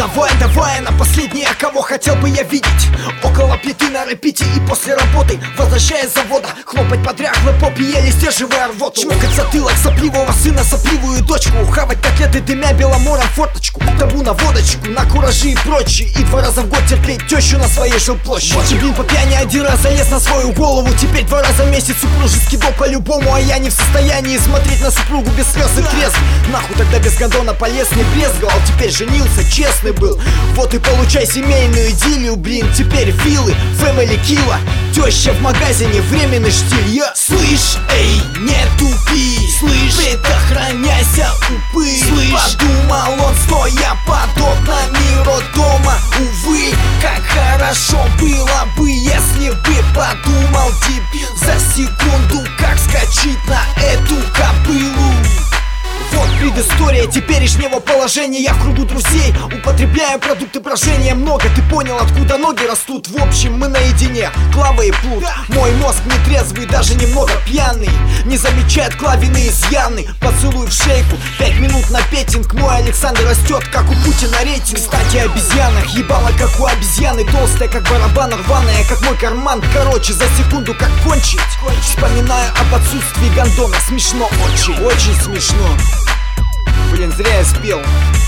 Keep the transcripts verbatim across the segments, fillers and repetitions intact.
давай, давай, на последнее, кого хотел бы я видеть. Около пяти на репите и после работы, возвращаясь с завода, хлопать по дряхлой попе, еле сдерживая рвоту. Чмокать затылок сопливого сына, сопливую дочку, хавать котлеты, дымя беломором форточку, табу на водочку, на куражи и прочее, и два раза в год терпеть тещу на своей жилплощади. Вот блин, по пьяни один раз залез на свою голову, теперь два раза в месяц супружеский долг по-любому, а я не в состоянии смотреть на супругу без слез и трезв. Нахуй тогда без гондона полез, не брезговал, теперь женился, честный был. Вот и получай семейную идиллию, блин, теперь виллы, фэмили килла, теща в магазине, временный штиль. Я слышь, эй, не тупи, слышь, предохраняйся, упырь, слышь, подумал он, стоя под окнами роддома. Увы, как хорошо было бы, если бы подумал дебил за секунду, как скачить на эту кобылу. Вот предыстория теперешнего положения. Я в кругу друзей употребляю продукты брожения. Много, ты понял, откуда ноги растут. В общем, мы наедине, Клава и Плут. Мой мозг нетрезвый, даже немного пьяный, не замечает Клавины изъяны. Поцелуй в шейку, пять минут на петинг. Мой Александр растет, как у Путина рейтинг. Кстати, обезьяна, ебала, как у обезьяны. Толстая, как барабан, рваная, как мой карман. Короче, за секунду, как кончить. Вспоминаю об отсутствии гондона. Смешно очень, очень смешно. Блин, зря я спел.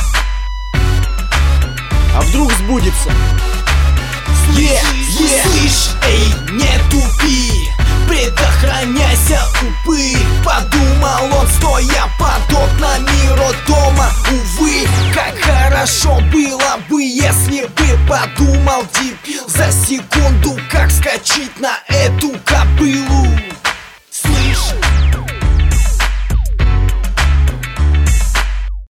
А вдруг сбудется? Yeah, yeah. Слышь, эй, не тупи, предохраняйся, упырь, подумал он, стоя под окнами роддома. Увы, как хорошо было бы, если бы подумал дебил за секунду, как скачить на эту кобылу.